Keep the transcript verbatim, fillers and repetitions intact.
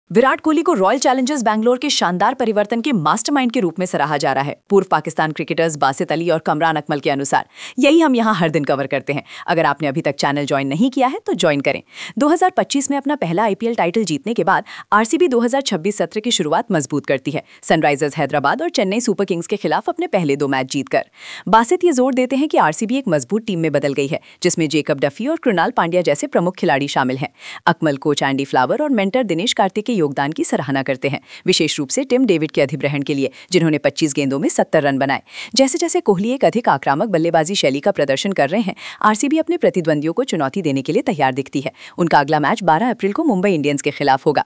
विराट कोहली को royal Challengers Bangalore के शानदार परिवर्तन के मास्टरमाइंड के रूप में सराहा जा रहा है। पूर्व पाकिस्तान क्रिकेटर्स बासित अली और कमरान अकमल के अनुसार यही हम यहां हर दिन कवर करते हैं। अगर आपने अभी तक चैनल ज्वाइन नहीं किया है तो ज्वाइन करें। दो हज़ार पच्चीस में अपना पहला आईपीएल टाइटल जीतने के बाद आरसीबी दो हज़ार छब्बीस सत्र की शुरुआत मजबूत करती है, सनराइजर्स हैदराबाद और चेन्नई सुपर किंग्स के खिलाफ अपने पहले दो मैच जीतकर। बासित ये जोर देते हैं कि आरसीबी एक मजबूत टीम में बदल गई है, जिसमें जेकब डफी और कृणाल पांड्या जैसे प्रमुख खिलाड़ी शामिल हैं। अकमल, कोच एंडी फ्लावर और मेंटर दिनेश कार्तिक के योगदान की सराहना करते हैं, विशेष रूप से टिम डेविड के अधिग्रहण के लिए, जिन्होंने पच्चीस गेंदों में सत्तर रन बनाए। जैसे जैसे कोहली एक अधिक आक्रामक बल्लेबाजी शैली का प्रदर्शन कर रहे हैं, आरसीबी अपने प्रतिद्वंदियों को चुनौती देने के लिए तैयार दिखती है। उनका अगला मैच बारह अप्रैल को मुंबई इंडियंस के खिलाफ होगा।